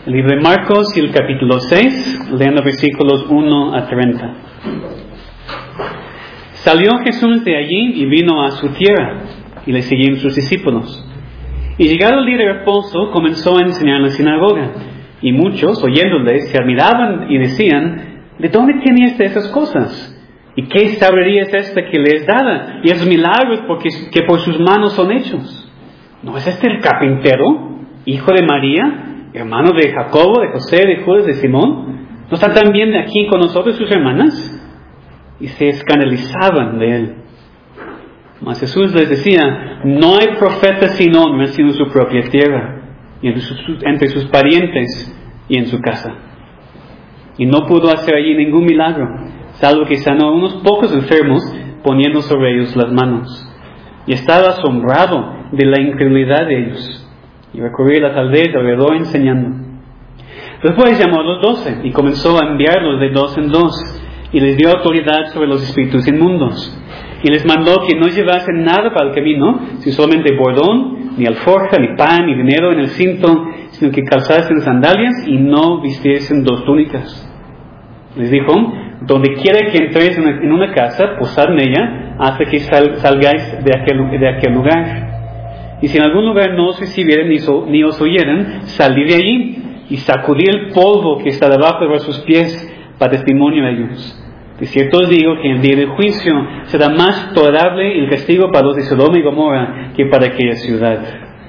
El libro de Marcos y el capítulo 6, leyendo versículos 1 a 30. Salió Jesús de allí y vino a su tierra, y le siguieron sus discípulos. Y llegado el día de reposo, comenzó a enseñar en la sinagoga, y muchos, oyéndole, se admiraban y decían: ¿de dónde tiene esas cosas? ¿Y qué sabiduría es esta que le es dada? Y esos milagros que por sus manos son hechos. ¿No es este el carpintero, hijo de María, hermano de Jacobo, de José, de Judas, de Simón? ¿No están también aquí con nosotros sus hermanas? Y se escandalizaban de él. Mas Jesús les decía: no hay profeta sin honra sino en su propia tierra, y entre sus parientes y en su casa. Y no pudo hacer allí ningún milagro, salvo que sanó a unos pocos enfermos, poniendo sobre ellos las manos. Y estaba asombrado de la incredulidad de ellos, y recorría las aldeas alrededor enseñando. Después llamó a los 12, y comenzó a enviarlos de 2 en 2, y les dio autoridad sobre los espíritus inmundos. Y les mandó que no llevasen nada para el camino, sino solamente bordón, ni alforja, ni pan, ni dinero en el cinto, sino que calzasen sandalias y no vistiesen 2 túnicas. Les dijo: donde quiera que entréis en una casa, posad en ella, hasta que salgáis de aquel lugar. Y si en algún lugar no os recibieren ni os oyeran, salid de allí, y sacudid el polvo que está debajo de vuestros pies, para testimonio de ellos. De cierto os digo que en el día del juicio será más tolerable el castigo para los de Sodoma y Gomorra que para aquella ciudad.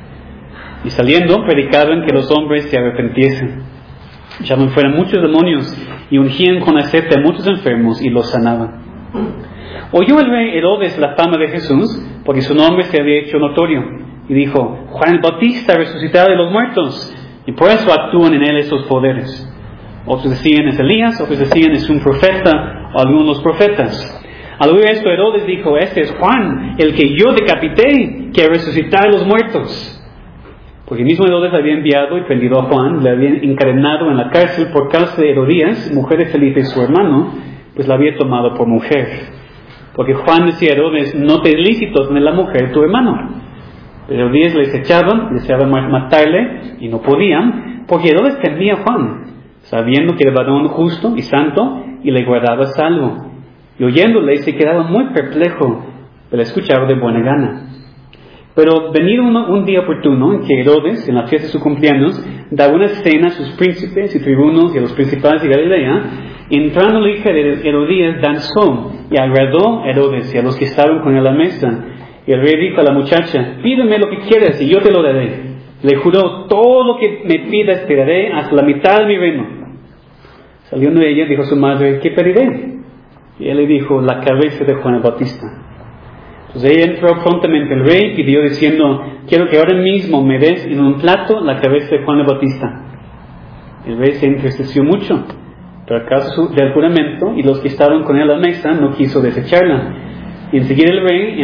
Y saliendo, predicaban que los hombres se arrepintiesen. Echaban fuera muchos demonios y ungían con aceite a muchos enfermos y los sanaban. Oyó el rey Herodes la fama de Jesús, porque su nombre se había hecho notorio, y dijo: Juan el Bautista ha resucitado de los muertos, y por eso actúan en él estos poderes. Otros decían: es Elías, otros decían: es un profeta, o algunos de los profetas. Al oír esto, Herodes dijo: este es Juan, el que yo decapité, que resucitó de los muertos. Porque el mismo Herodes había enviado y prendido a Juan, le habían encadenado en la cárcel por causa de Herodías, mujer de Felipe su hermano, pues la había tomado por mujer. Porque Juan decía a Herodes: no te es lícito tener la mujer de tu hermano. Pero Herodías les echaban, deseaban matarle, y no podían, porque Herodes temía a Juan, sabiendo que era varón justo y santo, y le guardaba salvo. Y oyéndole se quedaba muy perplejo, pero escuchaba de buena gana. Pero venido un día oportuno en que Herodes, en la fiesta de su cumpleaños, daba una cena a sus príncipes y tribunos y a los principales de Galilea, entrando la hija de Herodías danzó y agradó a Herodes y a los que estaban con él a la mesa. Y el rey dijo a la muchacha: pídeme lo que quieras y yo te lo daré. Le juró: todo lo que me pidas te daré, hasta la mitad de mi reino. Saliendo de ella, dijo a su madre: ¿qué pediré? Y él le dijo: la cabeza de Juan el Bautista. Entonces ella entró prontamente al rey y pidió diciendo: quiero que ahora mismo me des en un plato la cabeza de Juan el Bautista. El rey se entristeció mucho, pero a causa del juramento, y los que estaban con él a la mesa, no quiso desecharla. Y enseguida el rey,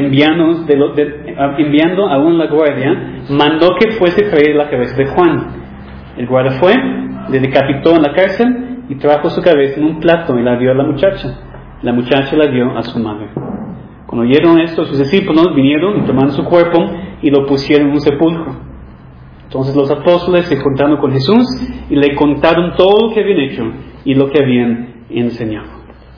enviando aún la guardia, mandó que fuese traer la cabeza de Juan. El guardia fue, le decapitó en la cárcel y trajo su cabeza en un plato y la dio a la muchacha. La muchacha la dio a su madre. Cuando oyeron esto, sus discípulos vinieron y tomaron su cuerpo y lo pusieron en un sepulcro. Entonces los apóstoles se juntaron con Jesús y le contaron todo lo que habían hecho y lo que habían enseñado.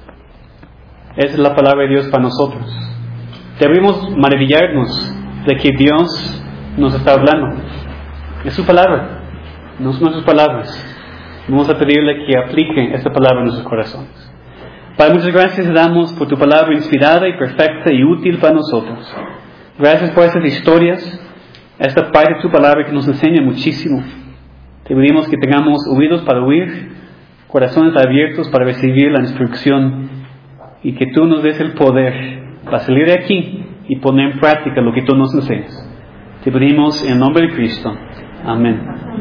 Esa es la palabra de Dios para nosotros. Debemos maravillarnos de que Dios nos está hablando. Es su palabra, no son nuestras palabras. Vamos a pedirle que aplique esta palabra en nuestros corazones. Padre, muchas gracias damos por tu palabra inspirada y perfecta y útil para nosotros. Gracias por estas historias, esta parte de tu palabra que nos enseña muchísimo. Te pedimos que tengamos oídos para oír, corazones abiertos para recibir la instrucción, y que tú nos des el poder para salir de aquí y poner en práctica lo que tú nos enseñas. Te pedimos en el nombre de Cristo. Amén.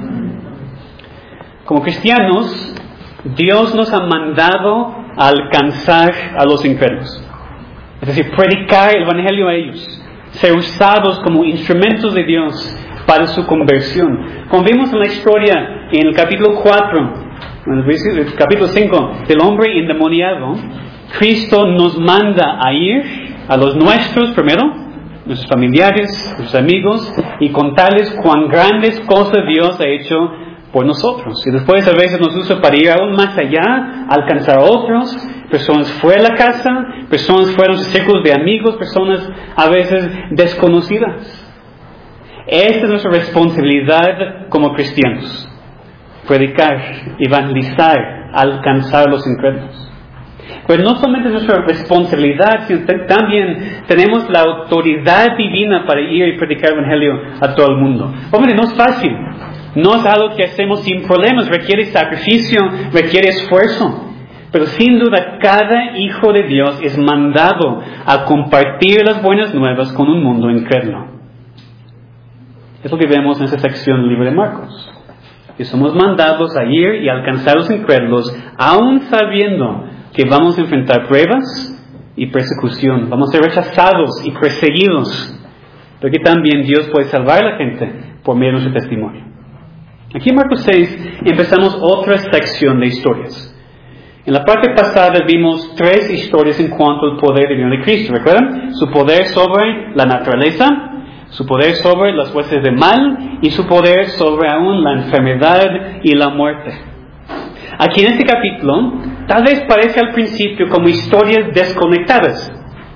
Como cristianos, Dios nos ha mandado a alcanzar a los enfermos. Es decir, predicar el evangelio a ellos, ser usados como instrumentos de Dios para su conversión. Como vimos en la historia en el capítulo 4, en el capítulo 5 del hombre endemoniado, Cristo nos manda a ir a los nuestros primero, nuestros familiares, nuestros amigos, y contarles cuán grandes cosas Dios ha hecho por nosotros. Y después a veces nos usa para ir aún más allá, alcanzar a otros, personas fuera de la casa, personas fuera de sus círculos de amigos, personas a veces desconocidas. Esta es nuestra responsabilidad como cristianos: predicar, evangelizar, alcanzar a los incrédulos. Pero no solamente es nuestra responsabilidad, sino también tenemos la autoridad divina para ir y predicar el Evangelio a todo el mundo. Hombre, no es fácil. No es algo que hacemos sin problemas. Requiere sacrificio, requiere esfuerzo. Pero sin duda, cada hijo de Dios es mandado a compartir las buenas nuevas con un mundo incrédulo. Es lo que vemos en esta sección del libro de Marcos. Que somos mandados a ir y alcanzar a los incrédulos, aún sabiendo que vamos a enfrentar pruebas y persecución. Vamos a ser rechazados y perseguidos. Pero que también Dios puede salvar a la gente por medio de nuestro testimonio. Aquí en Marcos 6 empezamos otra sección de historias. En la parte pasada vimos 3 historias en cuanto al poder divino de Cristo. ¿Recuerdan? Su poder sobre la naturaleza, su poder sobre las fuerzas de mal y su poder sobre aún la enfermedad y la muerte. Aquí en este capítulo, tal vez parece al principio como historias desconectadas,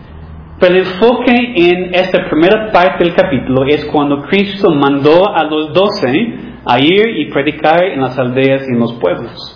pero el enfoque en esta primera parte del capítulo es cuando Cristo mandó a los 12 a ir y predicar en las aldeas y en los pueblos.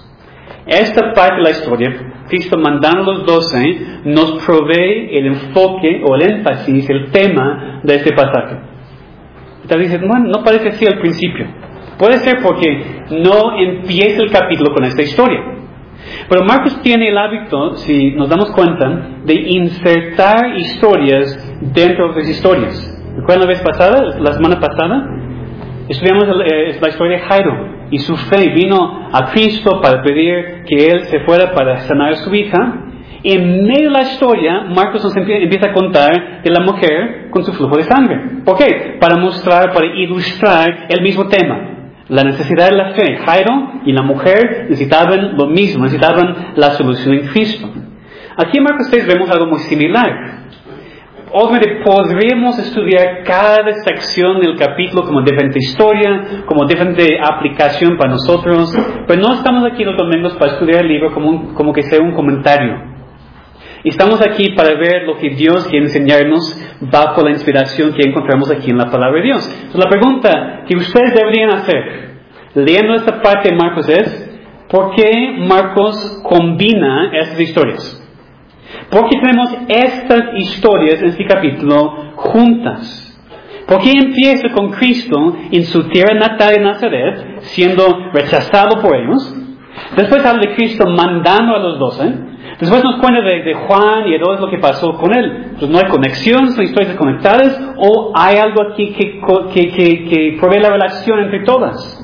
Esta parte de la historia, Cristo mandando a los 12, nos provee el enfoque o el énfasis, el tema de este pasaje. Entonces dices, bueno, no parece así al principio. Puede ser porque no empieza el capítulo con esta historia. Pero Marcos tiene el hábito, si nos damos cuenta, de insertar historias dentro de las historias. ¿Recuerdan la vez pasada, la semana pasada? Estudiamos la historia de Jairo y su fe. Vino a Cristo para pedir que Él se fuera para sanar a su hija. En medio de la historia, Marcos nos empieza a contar de la mujer con su flujo de sangre. ¿Por qué? Para mostrar, para ilustrar el mismo tema. La necesidad de la fe. Jairo y la mujer necesitaban lo mismo, necesitaban la solución en Cristo. Aquí en Marcos 6 vemos algo muy similar. Obviamente podríamos estudiar cada sección del capítulo como diferente historia, como diferente aplicación para nosotros, pero no estamos aquí los domingos para estudiar el libro como que sea un comentario. Estamos aquí para ver lo que Dios quiere enseñarnos bajo la inspiración que encontramos aquí en la palabra de Dios. Entonces, la pregunta que ustedes deberían hacer, leyendo esta parte de Marcos, es: ¿por qué Marcos combina estas historias? ¿Por qué tenemos estas historias en este capítulo juntas? ¿Por qué empieza con Cristo en su tierra natal de Nazaret, siendo rechazado por ellos? Después habla de Cristo mandando a los 12. Después nos cuenta de Juan y Herodes lo que pasó con él. Entonces no hay conexión, son historias desconectadas, o hay algo aquí que provee la relación entre todas.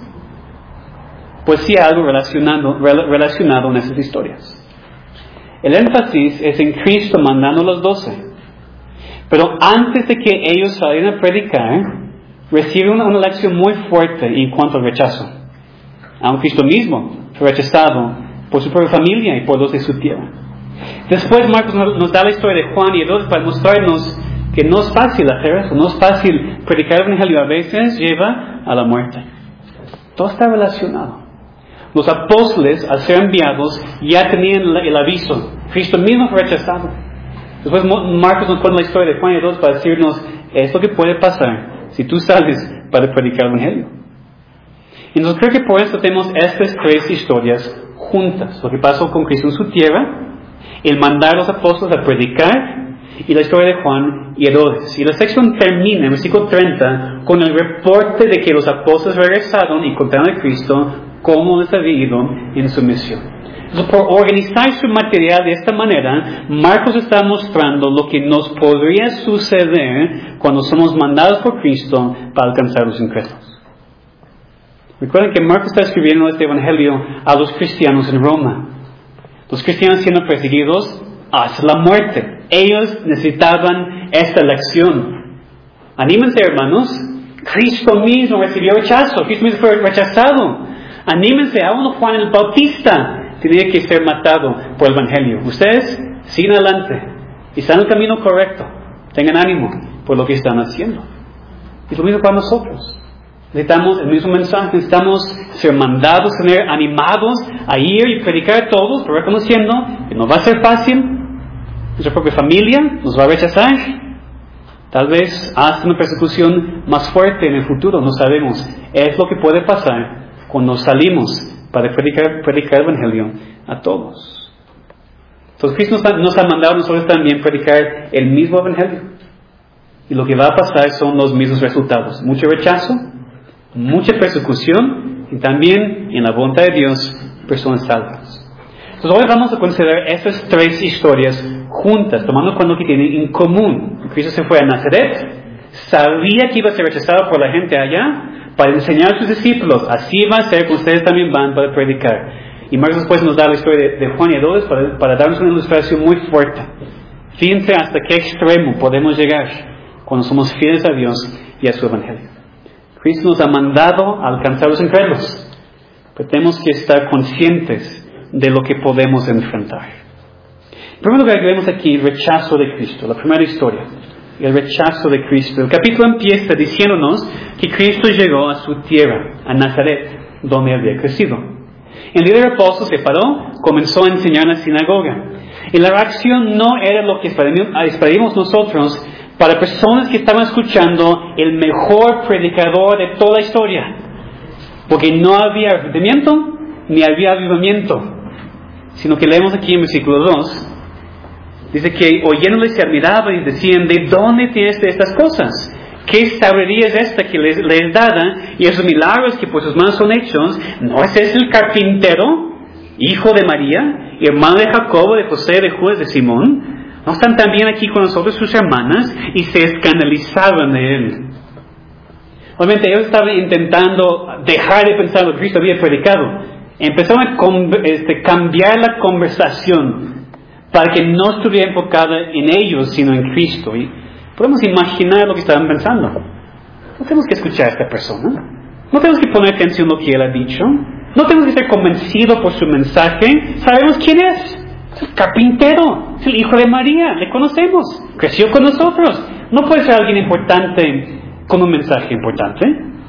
Pues sí hay algo relacionado en esas historias. El énfasis es en Cristo mandando a los 12. Pero antes de que ellos salieran a predicar, reciben una lección muy fuerte en cuanto al rechazo. Aun Cristo mismo fue rechazado por su propia familia y por los de su tierra. Después Marcos nos da la historia de Juan y Herodes para mostrarnos que no es fácil hacer eso, no es fácil predicar el Evangelio, a veces lleva a la muerte. Todo está relacionado. Los apóstoles, al ser enviados, ya tenían el aviso. Cristo mismo fue rechazado. Después Marcos nos cuenta la historia de Juan y Herodes para decirnos, es lo que puede pasar si tú sales para predicar el Evangelio. Entonces creo que por eso tenemos estas 3 historias juntas. Lo que pasó con Cristo en su tierra, el mandar a los apóstoles a predicar, y la historia de Juan y Herodes. Y la sección termina en versículo 30 con el reporte de que los apóstoles regresaron y contaron a Cristo cómo les había ido en su misión. Entonces, por organizar su material de esta manera, Marcos está mostrando lo que nos podría suceder cuando somos mandados por Cristo para alcanzar los incrédulos. Recuerden que Marcos está escribiendo este evangelio a los cristianos en Roma. Los cristianos siendo perseguidos hasta la muerte. Ellos necesitaban esta lección. Anímense, hermanos. Cristo mismo recibió rechazo. Cristo mismo fue rechazado. Anímense. Aún Juan el Bautista tenía que ser matado por el evangelio. Ustedes siguen adelante y están en el camino correcto. Tengan ánimo por lo que están haciendo. Y lo mismo para nosotros. Necesitamos el mismo mensaje, necesitamos ser mandados, ser animados a ir y predicar a todos, pero reconociendo que no va a ser fácil, nuestra propia familia nos va a rechazar, tal vez hasta una persecución más fuerte en el futuro, no sabemos. Es lo que puede pasar cuando salimos para predicar el Evangelio a todos. Entonces Cristo nos ha mandado a nosotros también predicar el mismo Evangelio. Y lo que va a pasar son los mismos resultados. Mucho rechazo, mucha persecución y también, en la voluntad de Dios, personas salvas. Entonces hoy vamos a considerar esas tres historias juntas, tomando cuenta lo que tienen en común. Cristo se fue a Nazaret, sabía que iba a ser rechazado por la gente allá, para enseñar a sus discípulos, así va a ser que ustedes también van para predicar. Y Marcos después nos da la historia de Juan y Herodes para darnos una ilustración muy fuerte. Fíjense hasta qué extremo podemos llegar cuando somos fieles a Dios y a su Evangelio. Cristo nos ha mandado a alcanzar a los incrédulos, pero tenemos que estar conscientes de lo que podemos enfrentar. En primer lugar, vemos aquí el rechazo de Cristo, la primera historia, el rechazo de Cristo. El capítulo empieza diciéndonos que Cristo llegó a su tierra, a Nazaret, donde había crecido. En el día de reposo se paró, comenzó a enseñar en la sinagoga. Y la reacción no era lo que esperábamos nosotros para personas que estaban escuchando el mejor predicador de toda la historia. Porque no había arrepentimiento ni había avivamiento. Sino que leemos aquí en versículo 2, dice que oyéndole se admiraban y decían, ¿de dónde tienes estas cosas? ¿Qué sabiduría es esta que les dada? Y esos milagros que por sus manos son hechos, ¿no es ese el carpintero, hijo de María, hermano de Jacobo, de José, de Judas, de Simón? ¿No están también aquí con nosotros sus hermanas? Y se escandalizaban de él. Obviamente ellos estaban intentando dejar de pensar lo que Cristo había predicado. Empezaron a cambiar la conversación para que no estuviera enfocada en ellos, sino en Cristo. Y podemos imaginar lo que estaban pensando. No tenemos que escuchar a esta persona. No tenemos que poner atención a lo que él ha dicho. No tenemos que ser convencidos por su mensaje. Sabemos quién es. Es el carpintero. Es el hijo de María. Le conocemos. Creció con nosotros. No puede ser alguien importante con un mensaje importante.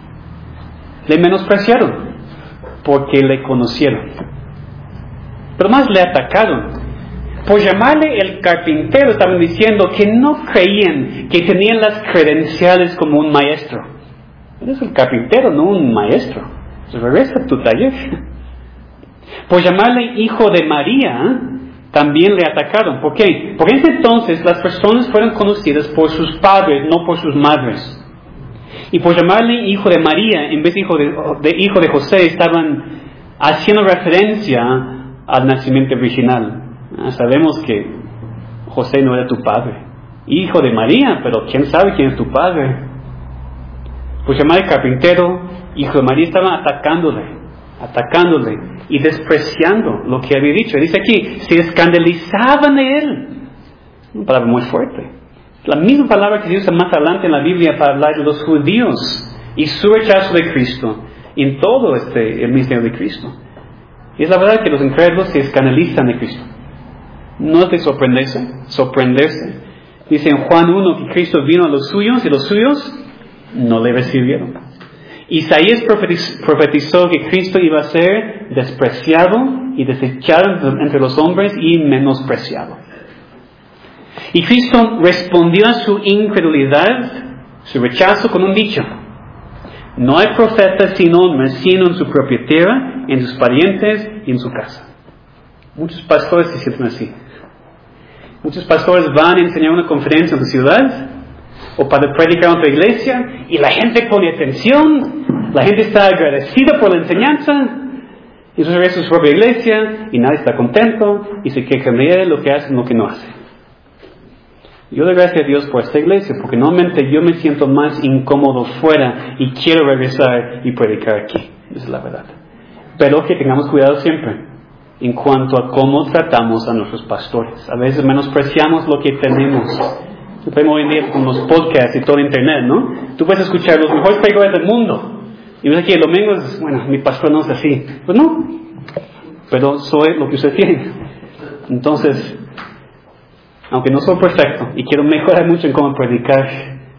Le menospreciaron porque le conocieron. Pero más le atacaron. Por llamarle el carpintero, estaban diciendo que no creían que tenían las credenciales como un maestro. Eres el carpintero, no un maestro. Regresa a tu taller. Por llamarle hijo de María, también le atacaron. ¿Por qué? Porque en ese entonces las personas fueron conocidas por sus padres, no por sus madres. Y por llamarle hijo de María, en vez de hijo de José, estaban haciendo referencia al nacimiento original. Sabemos que José no era tu padre. Hijo de María, pero quién sabe quién es tu padre. Por llamar al carpintero, hijo de María, estaban atacándole y despreciando lo que había dicho. Dice aquí, se escandalizaban de él. Una palabra muy fuerte. La misma palabra que se usa más adelante en la Biblia para hablar de los judíos y su rechazo de Cristo en todo el ministerio de Cristo. Y es la verdad que los incrédulos se escandalizan de Cristo. No es de sorprenderse. Dice en Juan 1 que Cristo vino a los suyos y los suyos no le recibieron. Isaías profetizó que Cristo iba a ser despreciado y desechado entre los hombres y menospreciado. Y Cristo respondió a su incredulidad, su rechazo, con un dicho: no hay profeta sin hombre, sino en su propia tierra, en sus parientes y en su casa. Muchos pastores se sienten así. Muchos pastores van a enseñar una conferencia en la ciudad o para predicar en otra iglesia y la gente pone atención, la gente está agradecida por la enseñanza y entonces regresa a su propia iglesia y nadie está contento y se quejan de él, lo que hacen, lo que no hacen. Yo doy gracias a Dios por esta iglesia, porque normalmente yo me siento más incómodo fuera y quiero regresar y predicar aquí. Esa es la verdad. Pero que tengamos cuidado siempre en cuanto a cómo tratamos a nuestros pastores. A veces menospreciamos lo que tenemos. Hoy en día con los podcasts y todo internet, ¿no? Tú puedes escuchar los mejores predicadores del mundo. Y ves aquí el domingo es, bueno, mi pastor no es así. Pues no. Pero soy lo que usted tiene. Entonces, aunque no soy perfecto y quiero mejorar mucho en cómo predicar,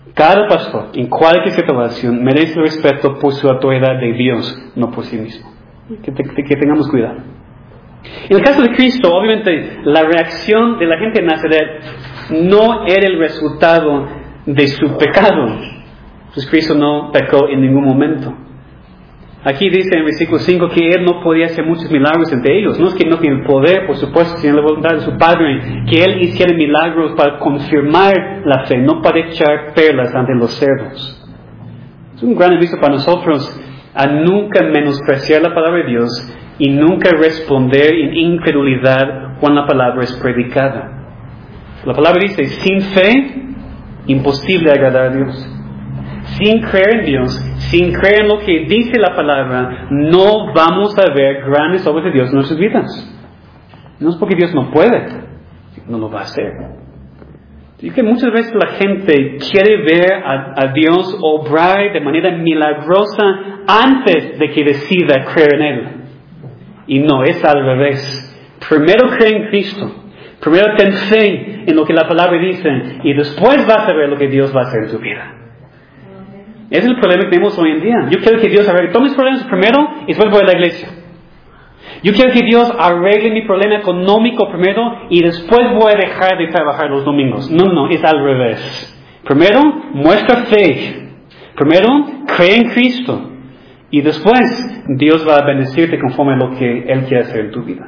Cada pastor, en cualquier situación, merece el respeto por su autoridad de Dios, no por sí mismo. Que tengamos cuidado. En el caso de Cristo, obviamente, la reacción de la gente de Nazaret no era el resultado de su pecado. Pues Cristo no pecó en ningún momento. Aquí dice en el versículo 5 que Él no podía hacer muchos milagros entre ellos. No es que no tiene el poder, por supuesto, tiene la voluntad de su Padre, que Él hiciera milagros para confirmar la fe, no para echar perlas ante los cerdos. Es un gran aviso para nosotros a nunca menospreciar la palabra de Dios y nunca responder en incredulidad cuando la palabra es predicada. La palabra dice, sin fe, imposible agradar a Dios. Sin creer en Dios, sin creer en lo que dice la palabra, no vamos a ver grandes obras de Dios en nuestras vidas. No es porque Dios no puede, no lo va a hacer. Y que muchas veces la gente quiere ver a Dios obrar de manera milagrosa antes de que decida creer en Él. Y no, es al revés. Primero cree en Cristo. Primero ten fe en lo que la palabra dice y después vas a ver lo que Dios va a hacer en tu vida. Ese es el problema que tenemos hoy en día. Yo quiero que Dios arregle todos mis problemas primero y después voy a la iglesia. Yo quiero que Dios arregle mi problema económico primero y después voy a dejar de trabajar los domingos. No, es al revés. Primero, muestra fe. Primero, cree en Cristo. Y después, Dios va a bendecirte conforme a lo que Él quiere hacer en tu vida.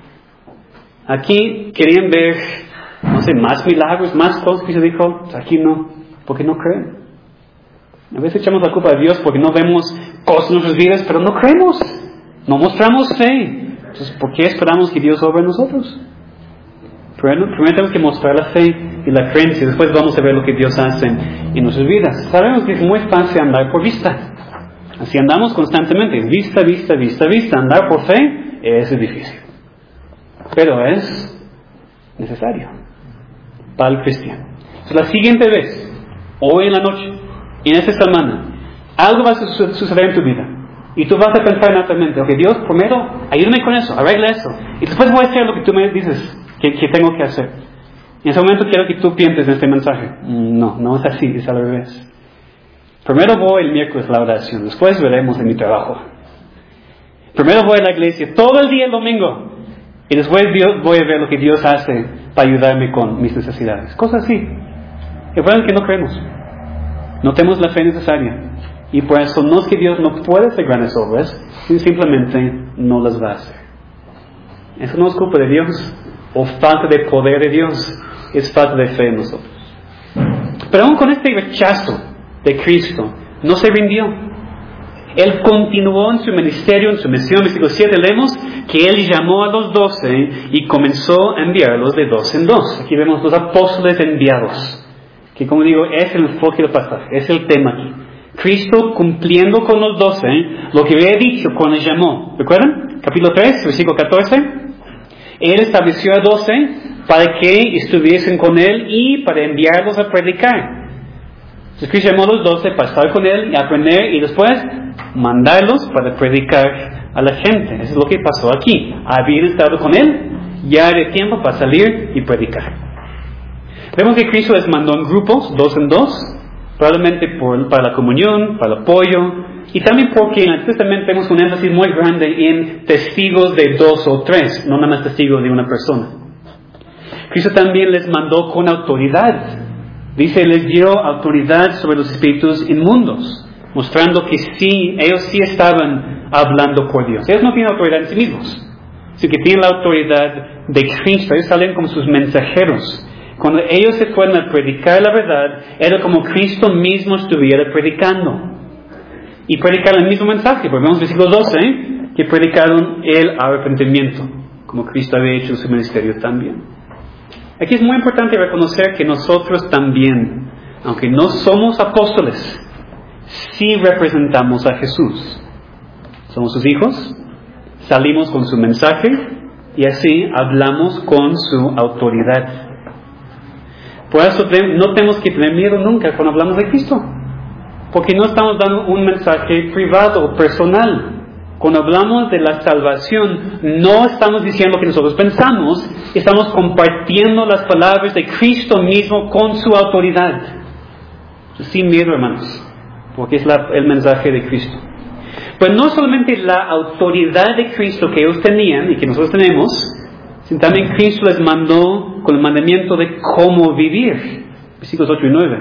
Aquí querían ver, más milagros, más cosas que se dijo. Aquí no, porque no creen. A veces echamos la culpa a Dios porque no vemos cosas en nuestras vidas, pero no creemos. No mostramos fe. Entonces, ¿por qué esperamos que Dios obre en nosotros? Primero tenemos que mostrar la fe y la creencia. Después vamos a ver lo que Dios hace en nuestras vidas. Sabemos que es muy fácil andar por vista. Así andamos constantemente. Vista, vista, vista, vista. Andar por fe es difícil. Pero es necesario para el cristiano. Entonces, la siguiente vez, hoy en la noche, en esta semana, algo va a suceder en tu vida. Y tú vas a pensar naturalmente, ok, Dios, primero, ayúdame con eso, arregla eso. Y después voy a hacer lo que tú me dices que tengo que hacer. En ese momento quiero que tú pienses en este mensaje. No es así, es al revés. Primero voy el miércoles a la oración, después veremos en mi trabajo. Primero voy a la iglesia todo el día el domingo. Y después voy a ver lo que Dios hace para ayudarme con mis necesidades. Cosas así. El problema es que no creemos. No tenemos la fe necesaria. Y por eso no es que Dios no puede hacer grandes obras, simplemente no las va a hacer. Eso no es culpa de Dios o falta de poder de Dios, es falta de fe en nosotros. Pero aún con este rechazo de Cristo, no se rindió. Él continuó en su ministerio, en su misión. En versículo 7 leemos que Él llamó a los 12 y comenzó a enviarlos de 2 en 2. Aquí vemos los apóstoles enviados. Que como digo, es el enfoque del pasaje, es el tema aquí. Cristo cumpliendo con los 12, lo que había dicho cuando les llamó. ¿Recuerdan? Capítulo 3, versículo 14. Él estableció a 12 para que estuviesen con Él y para enviarlos a predicar. Entonces Cristo llamó a los 12 para estar con Él y aprender y después mandarlos para predicar a la gente. Eso es lo que pasó aquí. Habían estado con Él, ya era tiempo para salir y predicar. Vemos que Cristo les mandó en grupos, 2 en 2, probablemente para la comunión, para el apoyo, y también porque en el Antiguo Testamento tenemos un énfasis muy grande en testigos de 2 o 3, no nada más testigos de una persona. Cristo también les mandó con autoridad. Dice, les dio autoridad sobre los espíritus inmundos, mostrando que sí, ellos sí estaban hablando por Dios. Ellos no tienen autoridad en sí mismos, sino que tienen la autoridad de Cristo. Ellos salen como sus mensajeros. Cuando ellos se fueron a predicar la verdad, era como Cristo mismo estuviera predicando. Y predicar el mismo mensaje, porque vemos en versículo 12, que predicaron el arrepentimiento, como Cristo había hecho en su ministerio también. Aquí es muy importante reconocer que nosotros también, aunque no somos apóstoles, sí representamos a Jesús. Somos sus hijos, salimos con su mensaje y así hablamos con su autoridad. Por eso no tenemos que tener miedo nunca cuando hablamos de Cristo, porque no estamos dando un mensaje privado o personal. Cuando hablamos de la salvación, no estamos diciendo lo que nosotros pensamos, estamos compartiendo las palabras de Cristo mismo con su autoridad. Sin miedo, hermanos, porque es el mensaje de Cristo. Pues no solamente la autoridad de Cristo que ellos tenían y que nosotros tenemos, sino también Cristo les mandó con el mandamiento de cómo vivir. Versículos 8 y 9.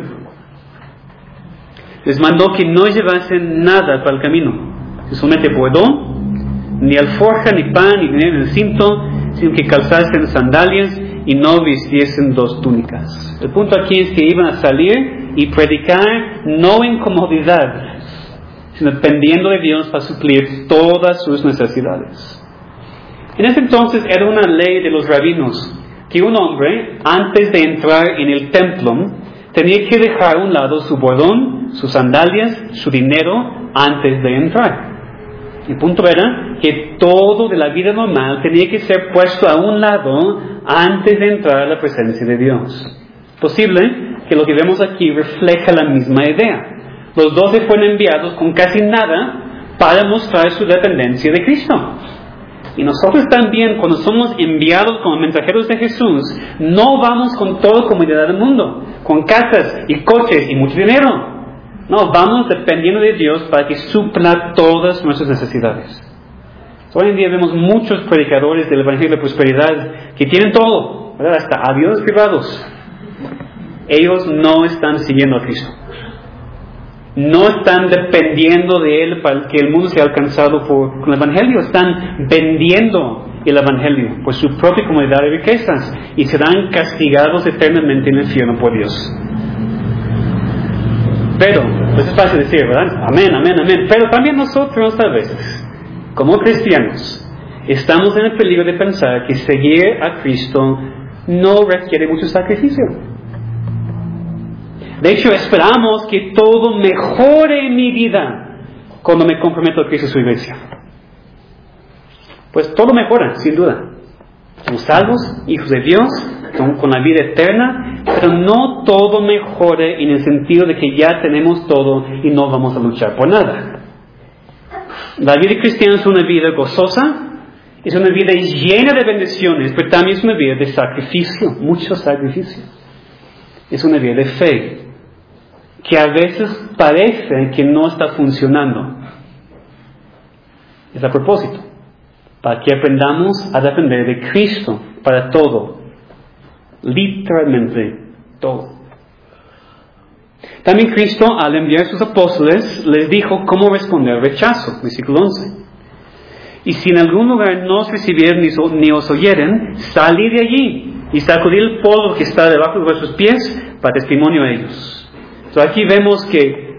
Les mandó que no llevasen nada para el camino, solamente bordón, ni alforja, ni pan, ni dinero en el cinto, sino que calzasen sandalias y no vistiesen 2 túnicas. El punto aquí es que iban a salir y predicar no en comodidad, sino dependiendo de Dios para suplir todas sus necesidades. En ese entonces era una ley de los rabinos que un hombre, antes de entrar en el templo, tenía que dejar a un lado su bordón, sus sandalias, su dinero, antes de entrar. El punto era que todo de la vida normal tenía que ser puesto a un lado antes de entrar a la presencia de Dios. Posible que lo que vemos aquí refleja la misma idea. Los 12 fueron enviados con casi nada para mostrar su dependencia de Cristo. Y nosotros también, cuando somos enviados como mensajeros de Jesús, no vamos con toda comodidad del mundo, con casas y coches y mucho dinero. No, vamos dependiendo de Dios para que supla todas nuestras necesidades. Hoy en día vemos muchos predicadores del Evangelio de Prosperidad que tienen todo, ¿verdad? Hasta aviones privados. Ellos no están siguiendo a Cristo. No están dependiendo de Él para que el mundo sea alcanzado con el Evangelio. Están vendiendo el Evangelio por su propia comodidad y riquezas y serán castigados eternamente en el infierno por Dios. Pero, pues es fácil decir, ¿verdad? Amén, amén, amén. Pero también nosotros a veces, como cristianos, estamos en el peligro de pensar que seguir a Cristo no requiere mucho sacrificio. De hecho, esperamos que todo mejore en mi vida cuando me comprometo a Cristo y su iglesia. Pues todo mejora, sin duda. Somos salvos, hijos de Dios, con la vida eterna, pero no todo mejore en el sentido de que ya tenemos todo y no vamos a luchar por nada. La vida cristiana es una vida gozosa, es una vida llena de bendiciones, pero también es una vida de sacrificio, mucho sacrificio. Es una vida de fe, que a veces parece que no está funcionando. Es a propósito, para que aprendamos a depender de Cristo para todo, literalmente todo. También Cristo, al enviar a sus apóstoles, les dijo cómo responder al rechazo, versículo 11. Y si en algún lugar no os recibieren ni os oyeren, salid de allí y sacudid el polvo que está debajo de vuestros pies para testimonio a ellos. Entonces aquí vemos que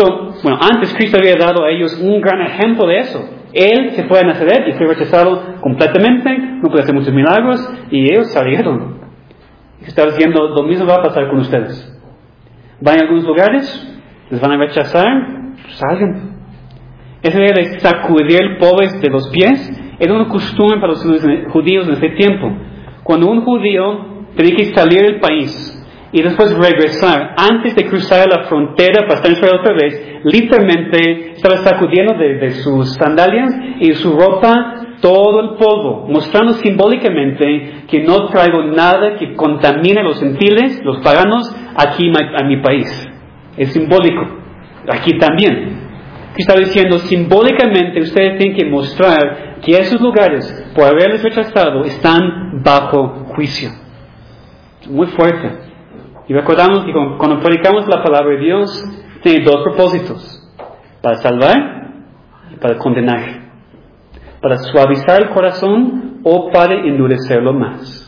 antes Cristo había dado a ellos un gran ejemplo de eso. Él se fue a Nazaret y fue rechazado completamente, no pudo hacer muchos milagros, y ellos salieron. Estaba diciendo, lo mismo va a pasar con ustedes. Van a algunos lugares, les van a rechazar, salgan. Esa idea de sacudir el polvo de los pies era una costumbre para los judíos en ese tiempo. Cuando un judío tenía que salir del país y después regresar, antes de cruzar la frontera para estar en Israel otra vez, literalmente estaba sacudiendo de sus sandalias y de su ropa todo el polvo, mostrando simbólicamente que no traigo nada que contamine a los gentiles, los paganos, aquí a mi país. Es simbólico. Aquí también. Está diciendo, simbólicamente ustedes tienen que mostrar que esos lugares, por haberles rechazado, están bajo juicio. Muy fuerte. Y recordamos que cuando predicamos la palabra de Dios, tiene 2 propósitos: para salvar y para condenar, para suavizar el corazón o para endurecerlo más.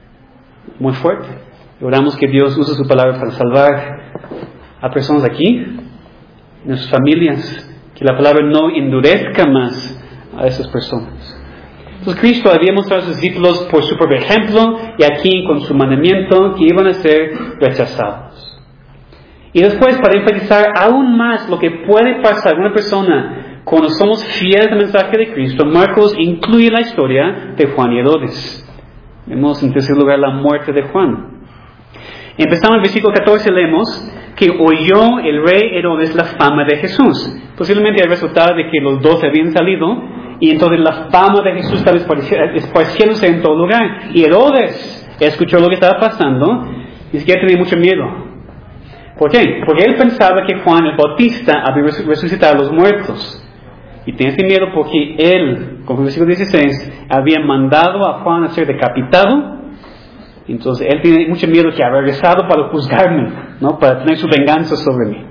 Muy fuerte. Oramos que Dios use su palabra para salvar a personas aquí, en nuestras familias, que la palabra no endurezca más a esas personas. Entonces Cristo había mostrado a sus discípulos por su propio ejemplo y aquí con su mandamiento que iban a ser rechazados. Y después, para enfatizar aún más lo que puede pasar a una persona cuando somos fieles al mensaje de Cristo, Marcos incluye la historia de Juan y Herodes. Vemos en tercer lugar la muerte de Juan. Empezamos en el versículo 14, leemos que oyó el rey Herodes la fama de Jesús. Posiblemente el resultado de que los 12 habían salido y entonces la fama de Jesús estaba esparciéndose en todo lugar. Y Herodes escuchó lo que estaba pasando y ni siquiera tenía mucho miedo. ¿Por qué? Porque él pensaba que Juan el Bautista había resucitado a los muertos. Y tenía ese miedo porque él, como el versículo 16, había mandado a Juan a ser decapitado. Entonces él tiene mucho miedo que ha regresado para juzgarme, ¿no? Para tener su venganza sobre mí.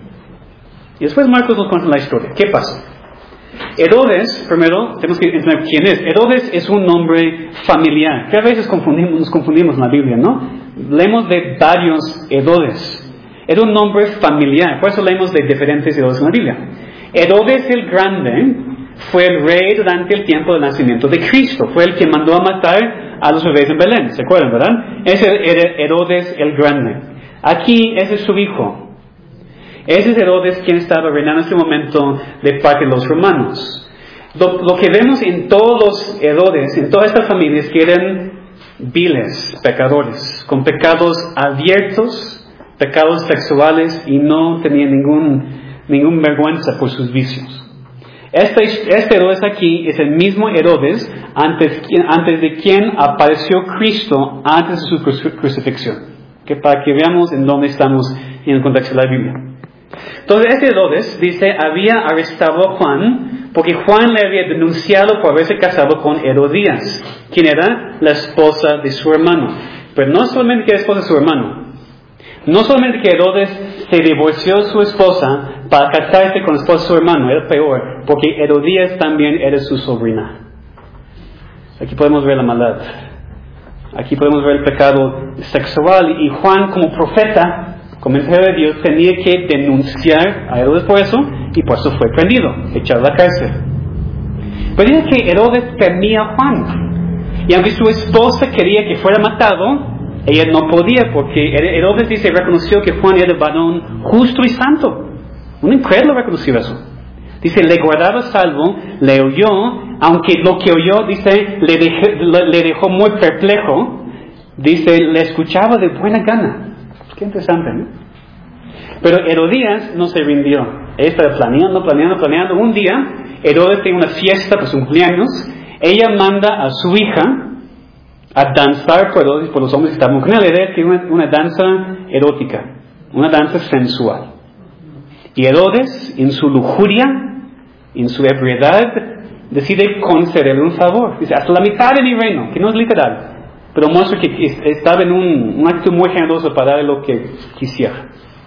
Y después Marcos nos cuenta la historia. ¿Qué pasó? Herodes, primero, tenemos que entender quién es. Herodes es un nombre familiar, que a veces nos confundimos en la Biblia, ¿no? Leemos de varios Herodes. Era un nombre familiar, por eso leemos de diferentes Herodes en la Biblia. Herodes el Grande fue el rey durante el tiempo del nacimiento de Cristo. Fue el que mandó a matar a los bebés en Belén, ¿se acuerdan, verdad? Ese era Herodes el Grande. Aquí, ese es su hijo. Ese es Herodes quien estaba reinando en ese momento de parte de los romanos. Lo que vemos en todos los Herodes, en todas estas familias, que eran viles, pecadores, con pecados abiertos, pecados sexuales, y no tenían ningún vergüenza por sus vicios. Este Herodes aquí es el mismo Herodes antes de quien apareció Cristo antes de su crucifixión. Que para que veamos en dónde estamos en el contexto de la Biblia. Entonces este Herodes dice había arrestado a Juan porque Juan le había denunciado por haberse casado con Herodías, quien era la esposa de su hermano. Pero no solamente que era esposa de su hermano, no solamente que Herodes se divorció de su esposa para casarse con la esposa de su hermano, era peor, porque Herodías también era su sobrina. Aquí podemos ver la maldad. Aquí podemos ver el pecado sexual. Y Juan, como profeta, como mensajero de Dios, tenía que denunciar a Herodes por eso, y por eso fue prendido, echado a la cárcel. Pero dice que Herodes temía a Juan. Y aunque su esposa quería que fuera matado, ella no podía, porque Herodes dice, reconoció que Juan era varón justo y santo. Un incrédulo reconoció eso. Dice, le guardaba salvo, le oyó, aunque lo que oyó, dice, le dejó muy perplejo. Dice, le escuchaba de buena gana. Qué interesante, ¿no? Pero Herodías no se rindió. Ella estaba planeando. Un día, Herodes tiene una fiesta por su cumpleaños. Ella manda a su hija a danzar por los hombres que estaban con él. Era que una danza erótica, una danza sensual. Y Herodes, en su lujuria, en su ebriedad, decide concederle un favor. Dice, hasta la mitad de mi reino, que no es literal, pero muestra que estaba en un acto muy generoso para darle lo que quisiera.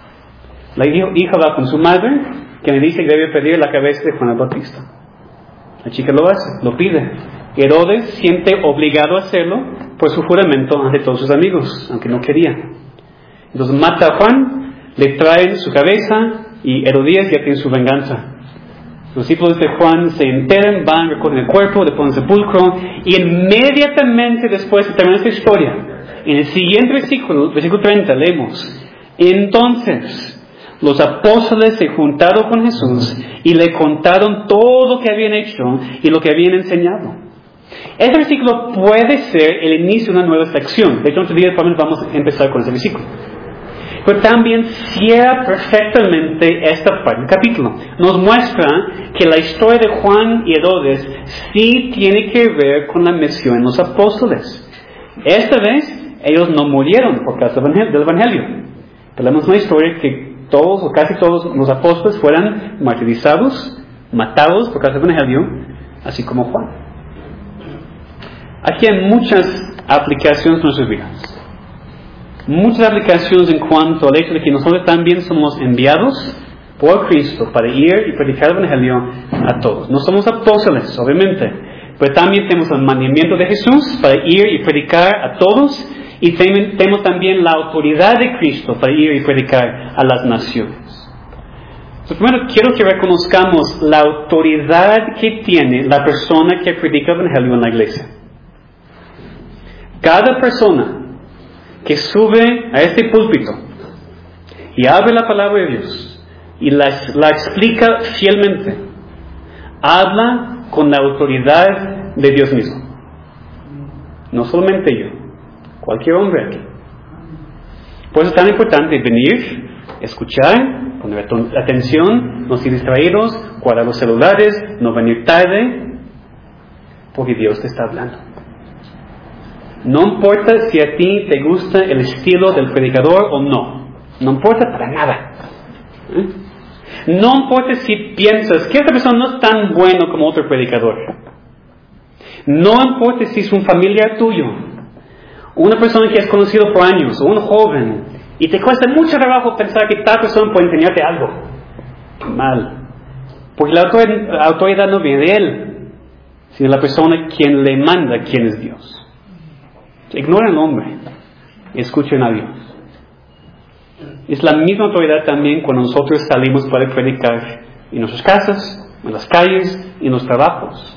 La hija va con su madre, que le dice que debe pedir la cabeza de Juan el Bautista. La chica lo hace, lo pide. Herodes siente obligado a hacerlo por su juramento ante todos sus amigos, aunque no quería. Entonces mata a Juan, le traen su cabeza, y Herodías ya tiene su venganza. Los discípulos de Juan se enteran, van, recogen el cuerpo, le ponen sepulcro, y inmediatamente después de terminar esta historia, en el siguiente versículo 30, leemos, entonces los apóstoles se juntaron con Jesús y le contaron todo lo que habían hecho y lo que habían enseñado. Este versículo puede ser el inicio de una nueva sección. De hecho, otro día vamos a empezar con este versículo. Pero también cierra perfectamente esta parte del capítulo. Nos muestra que la historia de Juan y Herodes sí tiene que ver con la misión de los apóstoles. Esta vez ellos no murieron por causa del Evangelio. Tenemos una historia que todos o casi todos los apóstoles fueran martirizados, matados por causa del Evangelio, así como Juan. Aquí hay muchas aplicaciones en nuestras vidas. Muchas aplicaciones en cuanto al hecho de que nosotros también somos enviados por Cristo para ir y predicar el Evangelio a todos. No somos apóstoles, obviamente, pero también tenemos el mandamiento de Jesús para ir y predicar a todos, y tenemos también la autoridad de Cristo para ir y predicar a las naciones. Entonces, primero quiero que reconozcamos la autoridad que tiene la persona que predica el Evangelio en la iglesia. Cada persona que sube a este púlpito y abre la palabra de Dios y la explica fielmente, habla con la autoridad de Dios mismo. No solamente yo, cualquier hombre aquí. Por eso es tan importante venir, escuchar, poner atención, no ser distraídos, guardar los celulares, no venir tarde, porque Dios te está hablando. No importa si a ti te gusta el estilo del predicador o no. No importa para nada. No importa si piensas que esta persona no es tan bueno como otro predicador. No importa si es un familiar tuyo, una persona que has conocido por años, o un joven, y te cuesta mucho trabajo pensar que tal persona puede enseñarte algo. Mal. Porque la autoridad no viene de él, sino de la persona quien le manda quién es Dios. Ignoren al hombre y escuchen a Dios. Es la misma autoridad también cuando nosotros salimos para predicar en nuestras casas, en las calles y en los trabajos.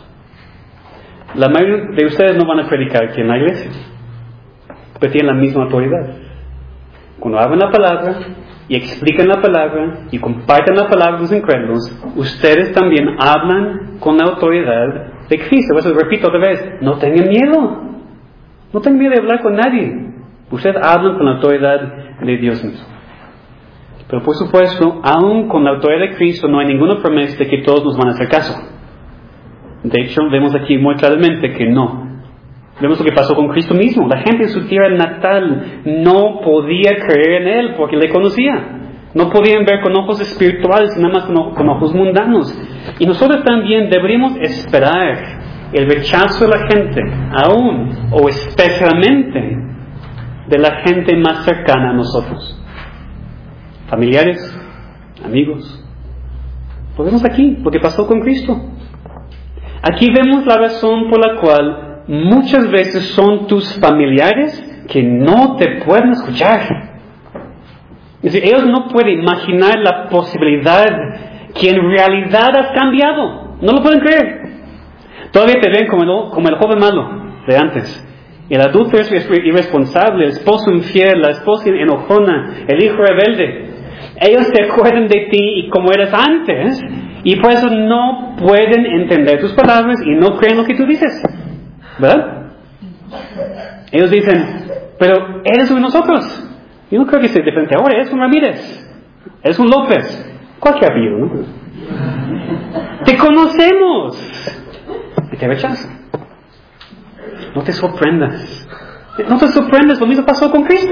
La mayoría de ustedes no van a predicar aquí en la iglesia, pero tienen la misma autoridad. Cuando hablan la palabra y explican la palabra y comparten la palabra con los incrédulos, ustedes también hablan con la autoridad de Cristo. Por eso repito otra vez, no tengan miedo. No tengan miedo de hablar con nadie. Ustedes hablan con la autoridad de Dios mismo. Pero por supuesto, aún con la autoridad de Cristo no hay ninguna promesa de que todos nos van a hacer caso. De hecho, vemos aquí muy claramente que no. Vemos lo que pasó con Cristo mismo. La gente en su tierra natal no podía creer en Él porque le conocía. No podían ver con ojos espirituales, nada más con ojos mundanos. Y nosotros también deberíamos esperar el rechazo de la gente, aún o especialmente de la gente más cercana a nosotros. Familiares, amigos. Lo vemos aquí, lo que pasó con Cristo. Aquí vemos la razón por la cual muchas veces son tus familiares que no te pueden escuchar. Es decir, ellos no pueden imaginar la posibilidad que en realidad has cambiado. No lo pueden creer. Todavía te ven como el joven malo de antes. El adulto es irresponsable, el esposo infiel, la esposa enojona, el hijo rebelde. Ellos se acuerdan de ti y como eras antes, y por eso no pueden entender tus palabras y no creen lo que tú dices. ¿Verdad? Ellos dicen, pero eres uno de nosotros. Yo no creo que sea diferente ahora, eres un Ramírez, eres un López, cualquier apellido, ¿no? Te conocemos. Y te rechazan. No te sorprendas. No te sorprendas, lo mismo pasó con Cristo.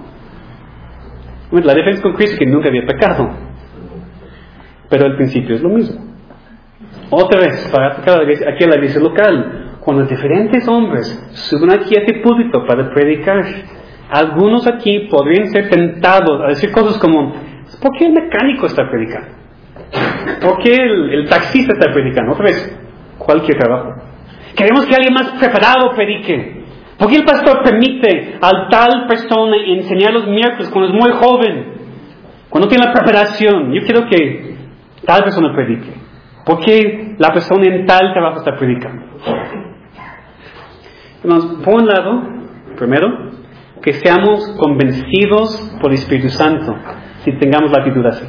La diferencia con Cristo es que nunca había pecado. Pero al principio es lo mismo. Otra vez, para aplicar aquí a la iglesia local, cuando diferentes hombres suben aquí a este púlpito para predicar, algunos aquí podrían ser tentados a decir cosas como, ¿por qué el mecánico está predicando? ¿Por qué el taxista está predicando? Otra vez, cualquier trabajo. Queremos que alguien más preparado predique. ¿Por qué el pastor permite a tal persona enseñar los miércoles cuando es muy joven? Cuando tiene la preparación. Yo quiero que tal persona predique. ¿Por qué la persona en tal trabajo está predicando? Entonces, por un lado, primero, que seamos convencidos por el Espíritu Santo, si tengamos la actitud así.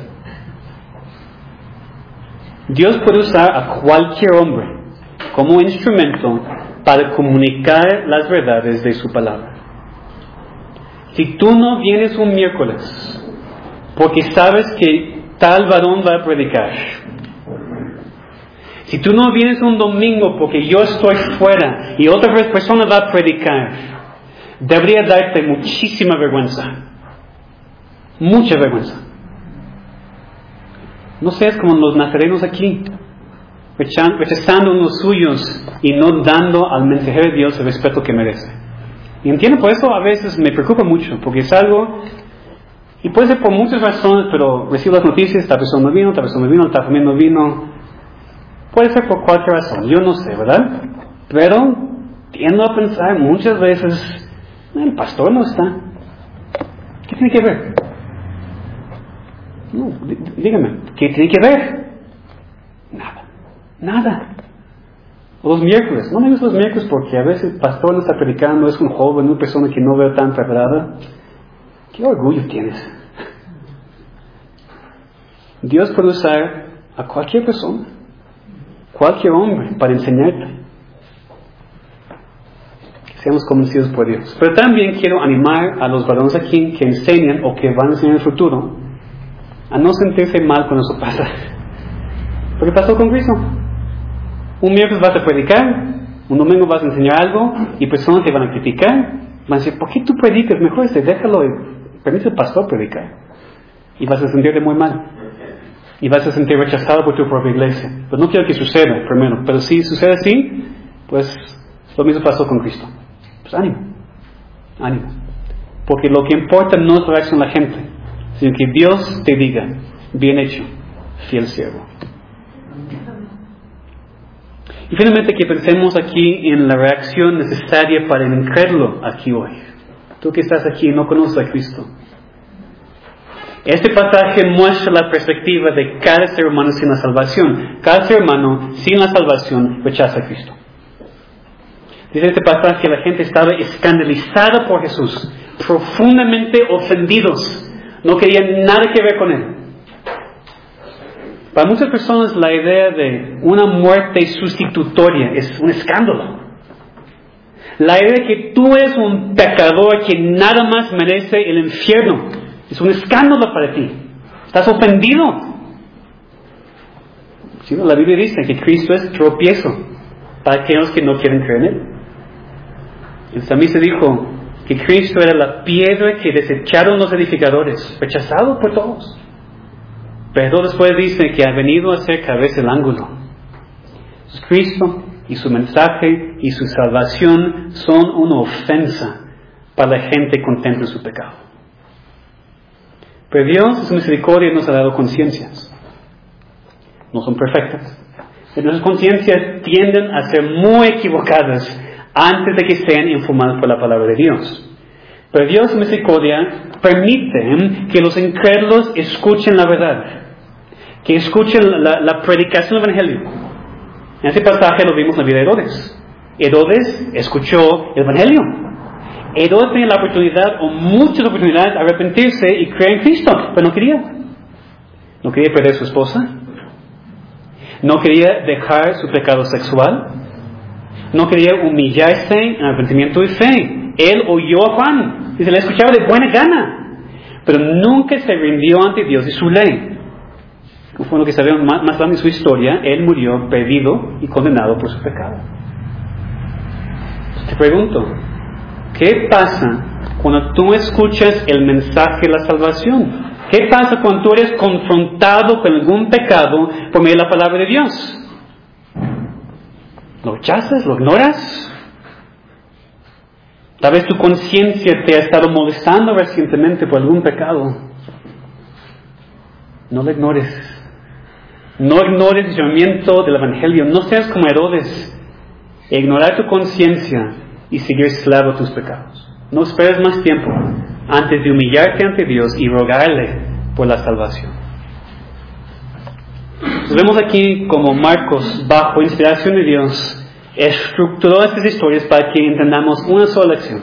Dios puede usar a cualquier hombre como instrumento para comunicar las verdades de su palabra. Si tú no vienes un miércoles porque sabes que tal varón va a predicar, si tú no vienes un domingo porque yo estoy fuera y otra persona va a predicar, debería darte muchísima vergüenza. Mucha vergüenza. No seas como los nazarenos aquí, rechazando los suyos y no dando al mensajero de Dios el respeto que merece. Y entiendo, por eso a veces me preocupa mucho, porque es algo, y puede ser por muchas razones, pero recibo las noticias, esta persona no vino, esta persona no vino, esta familia no vino. Puede ser por cualquier razón, yo no sé, ¿verdad? Pero tiendo a pensar muchas veces, el pastor no está. ¿Qué tiene que ver? No, dígame, ¿qué tiene que ver? Nada. Los miércoles, no me gustan los miércoles porque a veces el pastor no está predicando, es un joven, una persona que no veo tan preparada. ¿Qué orgullo tienes? Dios puede usar a cualquier persona, cualquier hombre, para enseñarte. Que seamos convencidos por Dios. Pero también quiero animar a los varones aquí que enseñan o que van a enseñar en el futuro a no sentirse mal cuando eso pasa. Porque pasó con Cristo. Un miércoles vas a predicar, un domingo vas a enseñar algo y personas te van a criticar, van a decir, ¿por qué tú predicas? Mejor déjalo y permite al pastor predicar. Y vas a sentirte muy mal. y vas a sentir rechazado por tu propia iglesia. Pues no quiero que suceda primero, pero si sucede así, pues lo mismo pasó con Cristo. Pues ánimo. Porque lo que importa no es la reacción de la gente, sino que Dios te diga, bien hecho, fiel siervo. Y finalmente que pensemos aquí en la reacción necesaria para el incrédulo aquí hoy. Tú que estás aquí y no conoces a Cristo. Este pasaje muestra la perspectiva de cada ser humano sin la salvación. Cada ser humano sin la salvación rechaza a Cristo. Dice este pasaje que la gente estaba escandalizada por Jesús, profundamente ofendidos. No querían nada que ver con Él. Para muchas personas la idea de una muerte sustitutoria es un escándalo. La idea de que tú eres un pecador que nada más merece el infierno es un escándalo para ti. Estás ofendido. ¿Sí? La Biblia dice que Cristo es tropiezo para aquellos que no quieren creer en Él. También se dijo que Cristo era la piedra que desecharon los edificadores, rechazado por todos. Pero después dice que ha venido a ser cabeza el ángulo. Cristo y su mensaje y su salvación son una ofensa para la gente contenta en su pecado. Pero Dios en su misericordia nos ha dado conciencias. No son perfectas. Pero nuestras conciencias tienden a ser muy equivocadas antes de que sean informadas por la palabra de Dios. Pero Dios en misericordia permite que los incrédulos escuchen la verdad, que escuchen la predicación del Evangelio. En este pasaje lo vimos en la vida de Herodes. Herodes escuchó el Evangelio. Herodes tenía la oportunidad, o muchas oportunidades, de arrepentirse y creer en Cristo, pero no quería. No quería perder a su esposa. No quería dejar su pecado sexual. No quería humillarse en arrepentimiento y fe. Él oyó a Juan y se le escuchaba de buena gana, pero nunca se rindió ante Dios y su ley. Como lo que sabemos más tarde en su historia, él murió perdido y condenado por su pecado. Te pregunto, ¿qué pasa cuando tú escuchas el mensaje de la salvación? ¿Qué pasa cuando tú eres confrontado con algún pecado por medio de la palabra de Dios? ¿Lo rechazas? ¿Lo ignoras? Tal vez tu conciencia te ha estado molestando recientemente por algún pecado. No lo ignores. No ignores el llamamiento del Evangelio. No seas como Herodes. Ignorar tu conciencia y seguir esclavo a tus pecados. No esperes más tiempo antes de humillarte ante Dios y rogarle por la salvación. Nos vemos aquí como Marcos, bajo inspiración de Dios, estructuró estas historias para que entendamos una sola lección.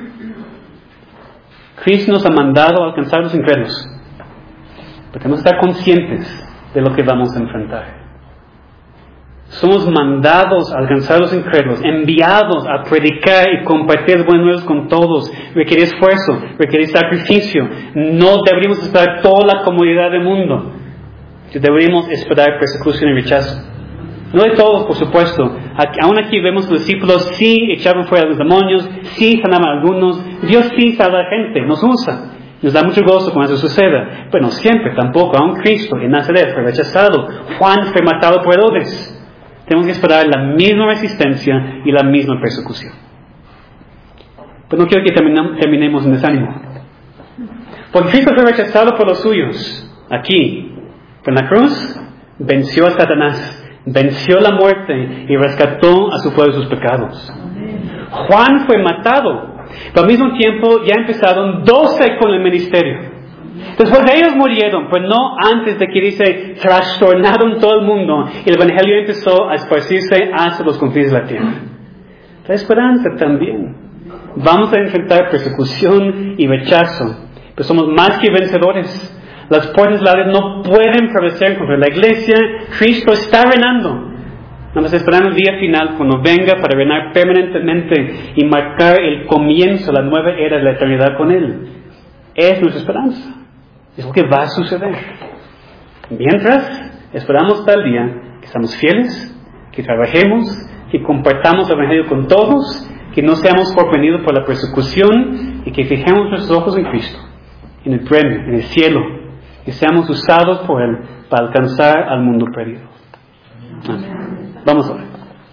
Cristo nos ha mandado a alcanzar a los incrédulos, pero tenemos que estar conscientes de lo que vamos a enfrentar. Somos mandados a alcanzar a los incrédulos, enviados a predicar y compartir buenas nuevas con todos. Requiere esfuerzo, requiere sacrificio. No deberíamos esperar toda la comodidad del mundo. Deberíamos esperar persecución y rechazo. No de todos, por supuesto. Aún aquí vemos los discípulos sí echaban fuera a los demonios, sí sanaban a algunos. Dios sí salva a la gente, nos usa. Nos da mucho gozo cuando eso suceda. Pero no siempre, tampoco. Aún Cristo en Nazaret fue rechazado. Juan fue matado por Herodes. Tenemos que esperar la misma resistencia y la misma persecución. Pero no quiero que terminemos en desánimo. Porque Cristo fue rechazado por los suyos. Aquí, en la cruz, venció a Satanás. Venció la muerte y rescató a su pueblo de sus pecados. Juan fue matado, pero al mismo tiempo ya empezaron 12 con el ministerio. Después ellos murieron, pues no antes de que dice trastornaron todo el mundo y el Evangelio empezó a esparcirse hasta los confines de la tierra. La esperanza también. Vamos a enfrentar persecución y rechazo, pero somos más que vencedores. Las puertas del Hades no pueden prevalecer contra la iglesia. Cristo está reinando. Vamos a esperar el día final cuando venga para reinar permanentemente y marcar el comienzo de la nueva era de la eternidad con Él. Es nuestra esperanza. Es lo que va a suceder. Mientras, esperamos tal día que estamos fieles, que trabajemos, que compartamos el Evangelio con todos, que no seamos sorprendidos por la persecución y que fijemos nuestros ojos en Cristo, en el premio, en el cielo, que seamos usados por Él para alcanzar al mundo perdido. Amén. Vamos a orar.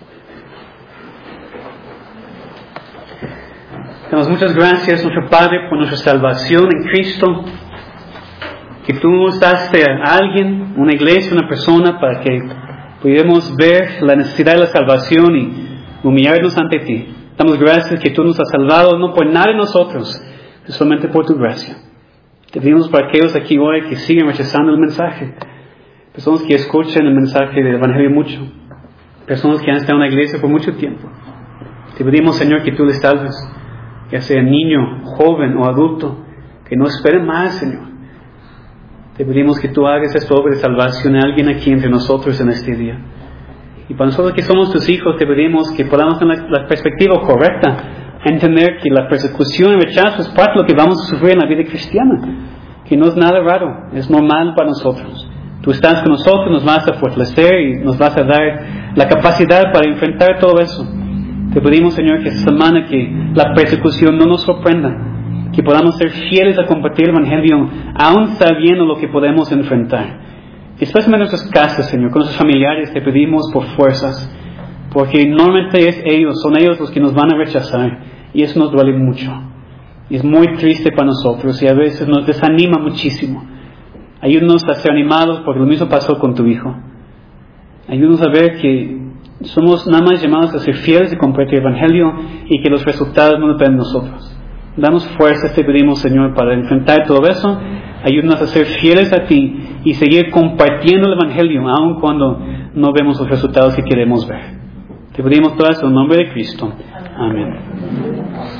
Damos muchas gracias, nuestro Padre, por nuestra salvación en Cristo. Que tú nos daste a alguien, una iglesia, una persona, para que pudiéramos ver la necesidad de la salvación y humillarnos ante ti. Damos gracias que tú nos has salvado, no por nada de nosotros, sino solamente por tu gracia. Te pedimos para aquellos aquí hoy que siguen rechazando el mensaje, personas que escuchan el mensaje del Evangelio mucho, personas que han estado en la iglesia por mucho tiempo. Te pedimos, Señor, que tú les salves, ya sea niño, joven o adulto, que no esperen más, Señor. Te pedimos que tú hagas esta obra de salvación a alguien aquí entre nosotros en este día. Y para nosotros que somos tus hijos, te pedimos que podamos tener la perspectiva correcta, entender que la persecución y rechazo es parte de lo que vamos a sufrir en la vida cristiana, que no es nada raro, es normal para nosotros. Tú estás con nosotros, nos vas a fortalecer y nos vas a dar la capacidad para enfrentar todo eso. Te pedimos, Señor, que esta semana que la persecución no nos sorprenda, que podamos ser fieles a compartir el Evangelio, aún sabiendo lo que podemos enfrentar. Especialmente en nuestras casas, Señor, con nuestros familiares, te pedimos por fuerzas, porque normalmente son ellos los que nos van a rechazar, y eso nos duele mucho. Y es muy triste para nosotros, y a veces nos desanima muchísimo. Ayúdanos a ser animados, porque lo mismo pasó con tu Hijo. Ayúdanos a ver que somos nada más llamados a ser fieles y compartir el Evangelio, y que los resultados no dependen de nosotros. Danos fuerzas, te pedimos, Señor, para enfrentar todo eso. Ayúdanos a ser fieles a ti y seguir compartiendo el Evangelio, aun cuando no vemos los resultados que queremos ver. Te pedimos todo eso en nombre de Cristo. Amén.